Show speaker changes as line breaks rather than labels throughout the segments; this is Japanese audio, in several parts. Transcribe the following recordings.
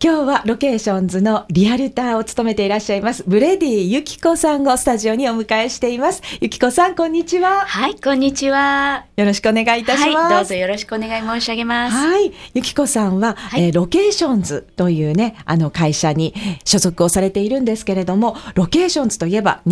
今日はロケーションズのリアルターを務めていらっしゃいますブレディ由紀子さんをスタジオにお迎えしています。由紀子さん、こんにちは。
はい、こんにちは。
よろしくお願いいたします。
はい、どうぞよろしくお願い申し上げます。
はい、由紀子さんは、ロケーションズというね、会社に所属をされているんですけれども、ロケーションズといえば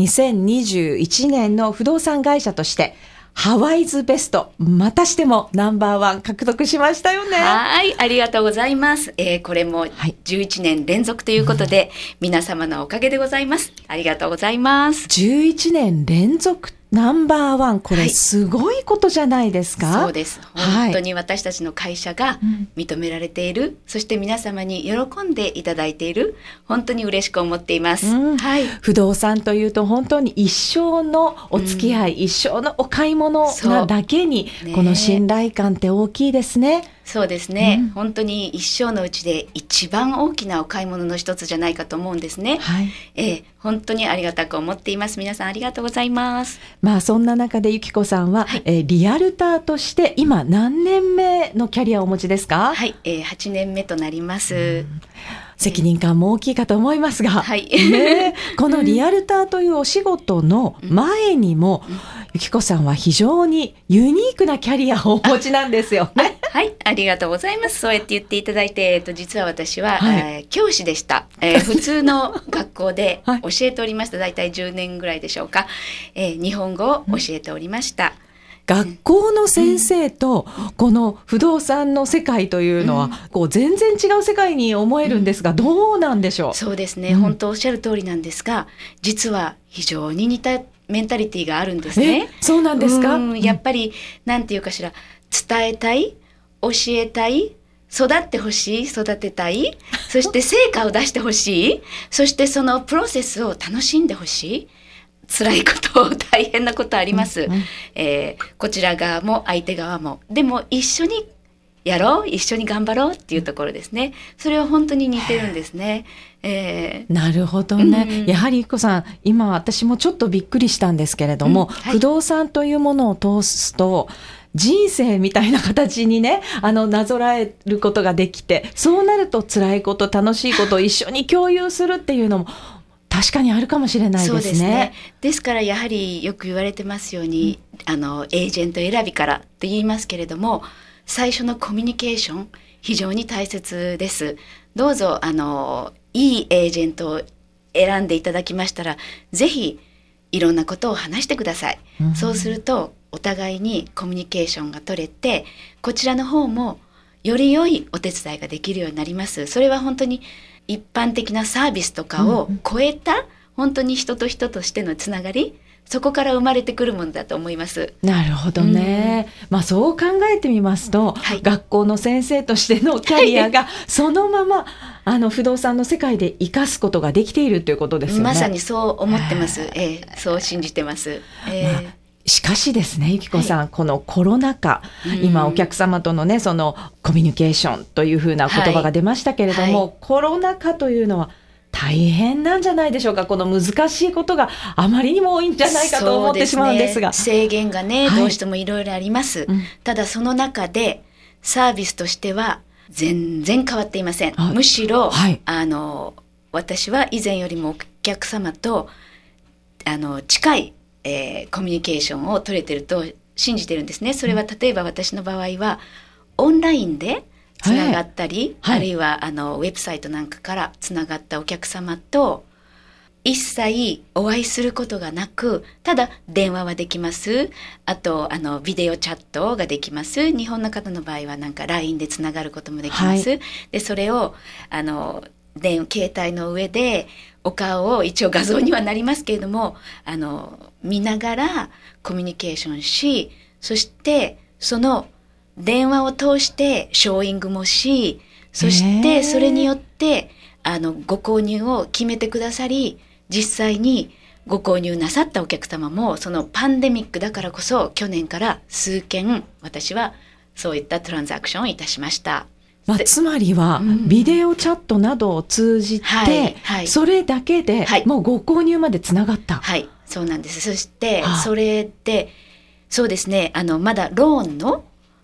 2021年の不動産会社としてハワイズベストまたしてもナンバーワン獲得しましたよね。
はい、ありがとうございます。これも11年連続ということで、皆様のおかげでございます。ありがとうございます。
11年連続ナンバーワン、これすごいことじゃないですか。
そうです。本当に私たちの会社が認められている、そして皆様に喜んでいただいている、本当に嬉しく思っています。はい、
不動産というと本当に一生のお付き合い、一生のお買い物なだけに、この信頼感って大きいですね。
そうですね、本当に一生のうちで一番大きなお買い物の一つじゃないかと思うんですね。本当にありがたく思っています。皆さんありがとうございます。
そんな中で由紀子さんは、リアルターとして今何年目のキャリアをお持ちですか？
はい、8年目となります。
責任感も大きいかと思いますが、このリアルターというお仕事の前にも、由紀子さんは非常にユニークなキャリアをお持ちなんですよね。
はい、ありがとうございます。そうやって言っていただいて、実は私は、教師でした。普通の学校で教えておりました。だいたい10年ぐらいでしょうか。日本語を教えておりました。
学校の先生とこの不動産の世界というのは、全然違う世界に思えるんですが、どうなんでしょう？
そうですね、本当おっしゃる通りなんですが、実は非常に似たメンタリティがあるんですね。
そうなんですか？
やっぱりなんていうかしら、伝えたい、教えたい、育ってほしい、育てたい、そして成果を出してほしい、そしてそのプロセスを楽しんでほしい。辛いこと大変なことあります、こちら側も相手側も。でも一緒にやろう、一緒に頑張ろうっていうところですね。それは本当に似てるんですね。
なるほどね、やはり由紀子さん、今私もちょっとびっくりしたんですけれども、不動産というものを通すと人生みたいな形にね、なぞらえることができて、そうなると辛いこと楽しいことを一緒に共有するっていうのも確かにあるかもしれないですね。
そうですね。ですからやはりよく言われてますように、エージェント選びからと言いますけれども、最初のコミュニケーション非常に大切です。どうぞいいエージェントを選んでいただきましたら、ぜひいろんなことを話してください。そうするとお互いにコミュニケーションが取れて、こちらの方もより良いお手伝いができるようになります。それは本当に一般的なサービスとかを超えた、本当に人と人としてのつながり、そこから生まれてくるものだと思います。
なるほどね、そう考えてみますと、学校の先生としてのキャリアがそのまま不動産の世界で生かすことができているということですよね。
まさにそう思ってます、そう信じてます、
しかしですね、由紀子さん、このコロナ禍、今お客様とのね、そのコミュニケーションというふうな言葉が出ましたけれども、コロナ禍というのは大変なんじゃないでしょうか。この難しいことがあまりにも多いんじゃないかと思ってしまうんですが、
制限がね、どうしてもいろいろあります、ただその中でサービスとしては全然変わっていません。むしろ、私は以前よりもお客様と近いコミュニケーションを取れてると信じてるんですね。それは例えば私の場合はオンラインでつながったり、あるいはウェブサイトなんかからつながったお客様と一切お会いすることがなく、ただ電話はできます。あとビデオチャットができます。日本の方の場合はなんか LINE でつながることもできます、でそれを携帯の上でお顔を一応画像にはなりますけれども見ながらコミュニケーションし、そしてその電話を通してショーイングもし、そしてそれによってご購入を決めてくださり、実際にご購入なさったお客様もそのパンデミックだからこそ去年から数件私はそういったトランザクションをいたしました。
つまりはビデオチャットなどを通じて、それだけでもうご購入までつながった。
はい、そうなんです。そしてそれでそうですね、まだローンの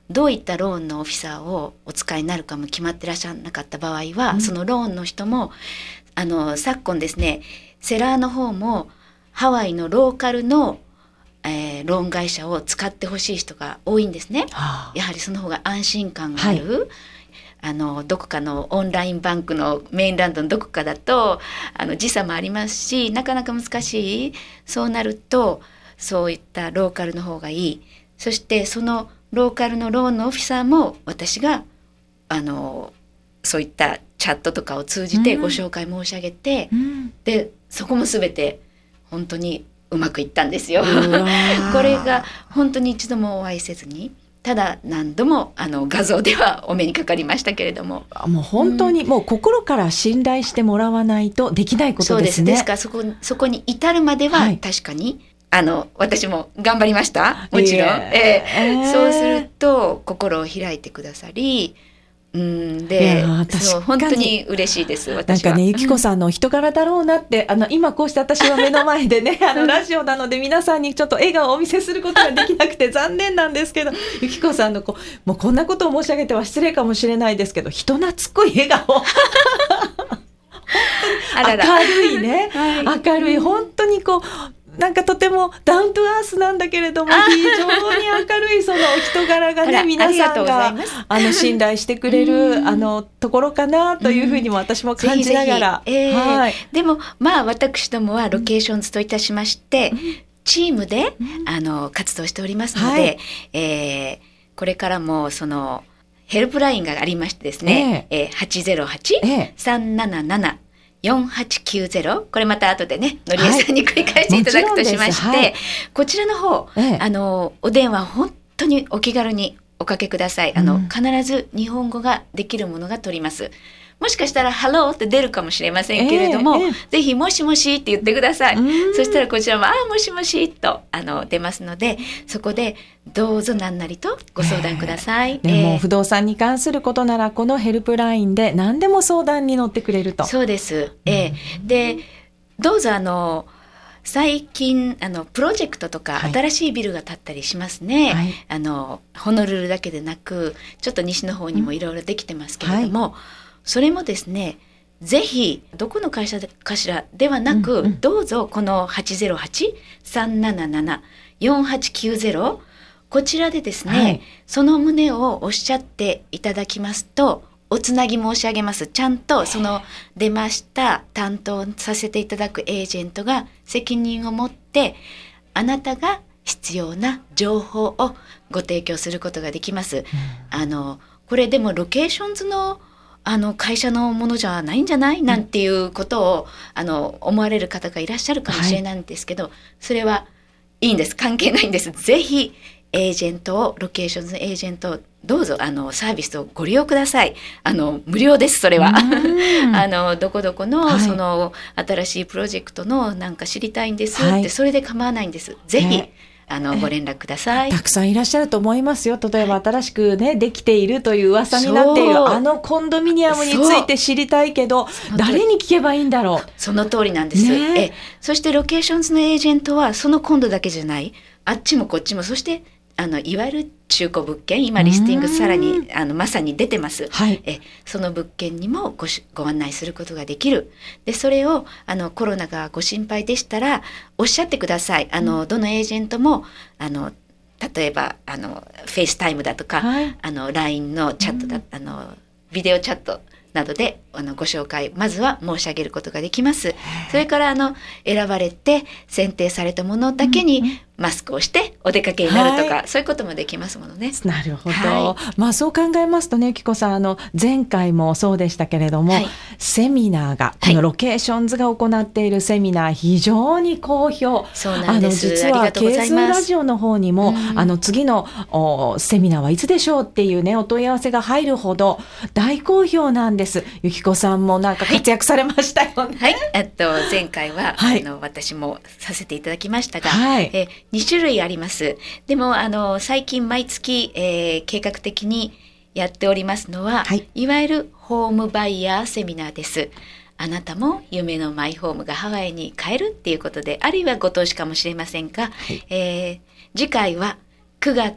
どういったローンのオフィサーをお使いになるかも決まってらっしゃらなかった場合は、そのローンの人も昨今ですね、セラーの方もハワイのローカルの、ローン会社を使ってほしい人が多いんですね。やはりその方が安心感がある、どこかのオンラインバンクのメインランドのどこかだと時差もありますし、なかなか難しい。そうなるとそういったローカルの方がいい。そしてそのローカルのローンのオフィサーも私がそういったチャットとかを通じてご紹介申し上げて、でそこも全て本当にうまくいったんですよ。これが本当に一度もお会いせずに、ただ何度も画像ではお目にかかりましたけれども、
もう本当にもう心から信頼してもらわないとできないことですね。
ですからそこに至るまでは確かに、私も頑張りました。もちろん、そうすると心を開いてくださり、でそう本当に嬉しいです。私は
なんかね、ゆきこさんの人柄だろうなって、今こうして私は目の前でねラジオなので皆さんにちょっと笑顔をお見せすることができなくて残念なんですけど、ゆきこさんのもうこんなことを申し上げては失礼かもしれないですけど、人懐っこい笑顔明るいね、明るい、本当になんかとてもダウントゥアースなんだけれども、非常に明るいその人柄がね、皆さんが信頼してくれるところかなというふうにも私も感じながら、
でも私どもはロケーションズといたしまして、チームで活動しておりますので、これからもそのヘルプラインがありましてですね、808-3774890、これまた後でねのりえさんに繰り返していただくとしまして、こちらの方、お電話本当にお気軽におかけください。必ず日本語ができるものが取ります。もしかしたらハローって出るかもしれませんけれども、ぜひもしもしって言ってください。そしたらこちらももしもしと出ますので、そこでどうぞ何なりとご相談ください。
でも不動産に関することならこのヘルプラインで何でも相談に乗ってくれると。
そうです。でどうぞ最近プロジェクトとか新しいビルが建ったりしますね。ホノルルだけでなくちょっと西の方にもいろいろできてますけれども、それもですね、ぜひどこの会社かしらではなく、どうぞこの 808-377-4890 こちらでですね、その旨をおっしゃっていただきますとおつなぎ申し上げます。ちゃんとその出ました担当させていただくエージェントが責任を持ってあなたが必要な情報をご提供することができます。これでもロケーションズの会社のものじゃないんじゃないなんていうことを思われる方がいらっしゃるかもしれないんですけど、それはいいんです。関係ないんです。ぜひエージェントをロケーションズのエージェントをどうぞサービスをご利用ください。無料です。それはどこどこのその新しいプロジェクトのなんか知りたいんですって、それで構わないんです。ぜひご連絡ください。
たくさんいらっしゃると思いますよ。例えば新しくね、できているという噂になっているコンドミニアムについて知りたいけど誰に聞けばいいんだろう。
その通りなんです。そしてロケーションズのエージェントはそのコンドだけじゃない、あっちもこっちも、そしていわゆる中古物件、今リスティングさらにまさに出てます。その物件にもご案内することができる。でそれをコロナがご心配でしたらおっしゃってください。どのエージェントも例えばフェイスタイムだとか、LINE のチャットだ、ビデオチャットなどでご紹介まずは申し上げることができます。それから選ばれて選定されたものだけにマスクをしてお出かけになるとか、そういうこともできますものね。
なるほど、そう考えますとね、ゆきこさん前回もそうでしたけれども、セミナーがこのロケーションズが行っているセミナー非常に好評。
そうなんです。
実は K2 ラジオの方にも、次のセミナーはいつでしょうっていうねお問い合わせが入るほど大好評なんです。ゆきこさんもなんか活躍されましたよね。
前回は、私もさせていただきましたが、2種類あります。でも最近毎月、計画的にやっておりますのは、いわゆるホームバイヤーセミナーです。あなたも夢のマイホームがハワイに買えるっていうことで、あるいはご投資かもしれませんが、次回は9月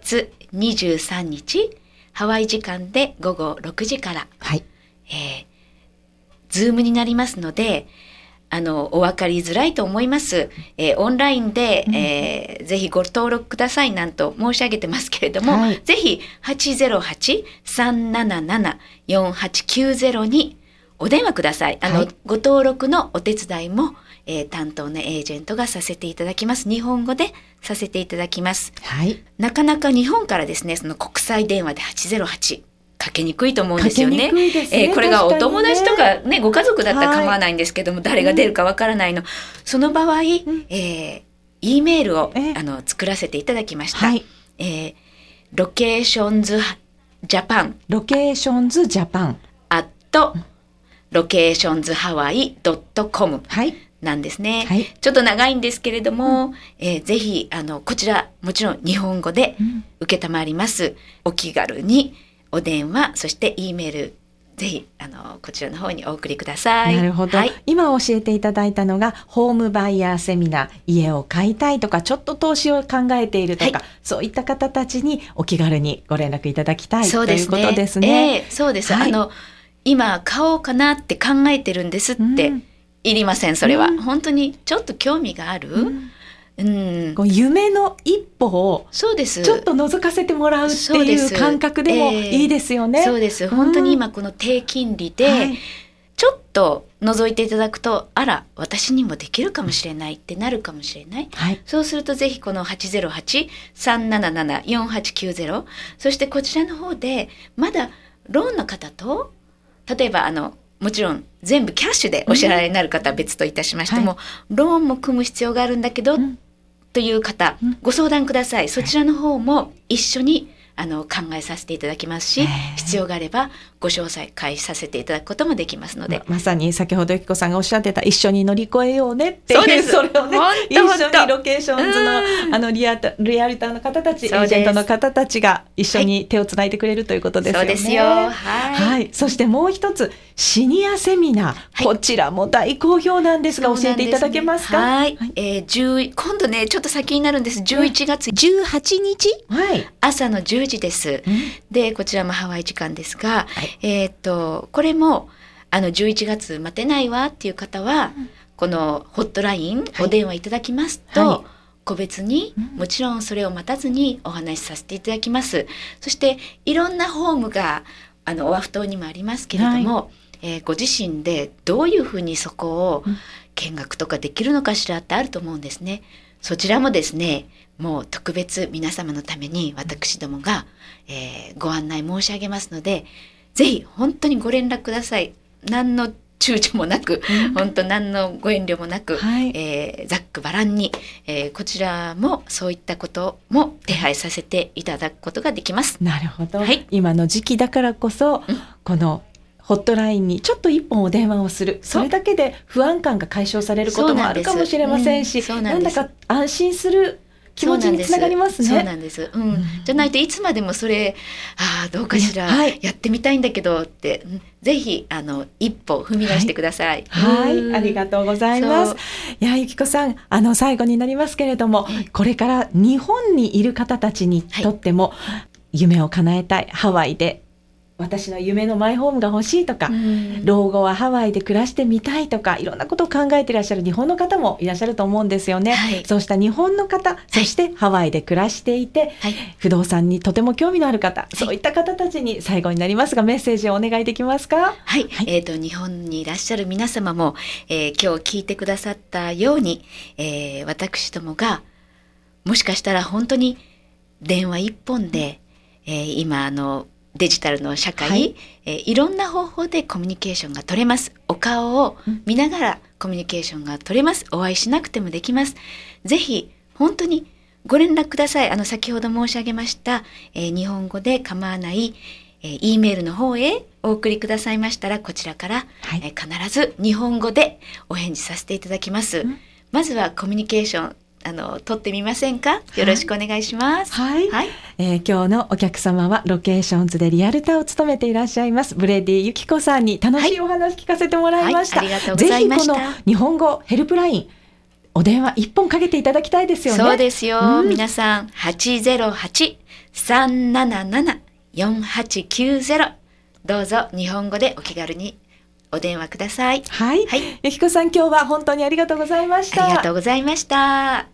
23日ハワイ時間で午後6時から、
はい、
ズームになりますので、お分かりづらいと思います。オンラインで、ぜひご登録くださいなんと申し上げてますけれども、はい、ぜひ 808-377-4890 にお電話ください。はい、ご登録のお手伝いも、担当のエージェントがさせていただきます。日本語でさせていただきます。
はい、
なかなか日本からですね、その国際電話で808かけにくいと思うんですよね。これがお友達とかね、ご家族だったら構わないんですけども、誰が出るかわからないの。その場合、E メールを作らせていただきました。はい、ロケーションズジャパン。
ロケーションズジャパン。
ロケーションズハワイ .com。はい。なんですね、はい、ちょっと長いんですけれども、ぜひこちらもちろん日本語で承ります。お気軽にお電話、そして E メール、ぜひこちらの方にお送りください。
なるほど、はい、今教えていただいたのがホームバイヤーセミナー、家を買いたいとかちょっと投資を考えているとか、はい、そういった方たちにお気軽にご連絡いただきたいということですね。
そうです、はい、今買おうかなって考えてるんですって、いりません。それは、本当にちょっと興味がある、
こう夢の一歩を
そうです
ちょっと覗かせてもらうっていう感覚でもいいですよね。
そうです、本当に今この低金利で、ちょっと覗いていただくと、あら私にもできるかもしれないってなるかもしれない、はい、そうするとぜひこの 808-377-4890、 そしてこちらの方でまだローンの方と、例えばもちろん全部キャッシュでお支払いになる方は別といたしましても、ローンも組む必要があるんだけど、という方、ご相談ください。そちらの方も一緒に考えさせていただきますし、必要があればご詳細開始させていただくこともできますので、
まさに先ほどゆきこさんがおっしゃってた一緒に乗り越えようねっていう、それをね、一緒にロケーションズのリアルターの方たち、エージェントの方たちが一緒に手をつないでくれるということですよね。
そうですよ。
はい。そしてもう一つ、シニアセミナー、こちらも大好評なんですが、教えていただけますか？
はい。今度ね、ちょっと先になるんです。11月18日、朝の10時です。で、こちらもハワイ時間ですが、これも11月待てないわっていう方は、このホットライン、お電話いただきますと、個別にもちろんそれを待たずにお話しさせていただきます。そしていろんなホームがオアフ島にもありますけれども、ご自身でどういうふうにそこを見学とかできるのかしらってあると思うんですね。そちらもですね、もう特別皆様のために私どもが、ご案内申し上げますので、ぜひ本当にご連絡ください。何の躊躇もなく、本当何のご遠慮もなく、ざっくばらんに、こちらもそういったことも手配させていただくことができます。
なるほど、今の時期だからこそ、このホットラインにちょっと一本お電話をする、それだけで不安感が解消されることもあるかもしれませんし、なんだか安心する気持ちにつながりますね。
そうなんです。じゃないといつまでもそれどうかしら、やってみたいんだけどって、ぜひ一歩踏み出してください。
はい、ありがとうございます。いや、ゆきこさん、最後になりますけれども、これから日本にいる方たちにとっても、夢を叶えたい、ハワイで私の夢のマイホームが欲しいとか、老後はハワイで暮らしてみたいとか、いろんなことを考えていらっしゃる日本の方もいらっしゃると思うんですよね。そうした日本の方、そしてハワイで暮らしていて、不動産にとても興味のある方、そういった方たちに最後になりますが、メッセージをお願いできますか？
はい。日本にいらっしゃる皆様も、今日聞いてくださったように、私どもがもしかしたら本当に電話一本で、今デジタルの社会、いろんな方法でコミュニケーションが取れます。お顔を見ながらコミュニケーションが取れます。お会いしなくてもできます。ぜひ本当にご連絡ください。先ほど申し上げました、日本語で構わない、E メールの方へお送りくださいましたら、こちらから、必ず日本語でお返事させていただきます。まずはコミュニケーション取ってみませんか？よろしくお願いします。
今日のお客様はロケーションズでリアルターを務めていらっしゃいますブレディゆきこさんに楽しいお話聞かせてもらいました。
ありがとうございました。
ぜひこの日本語ヘルプラインお電話一本かけていただきたいですよね。
そうですよ、皆さん808 377-4890、どうぞ日本語でお気軽にお電話ください。
はい。由紀子さん、今日は本当にありがとうございました。
ありがとうございました。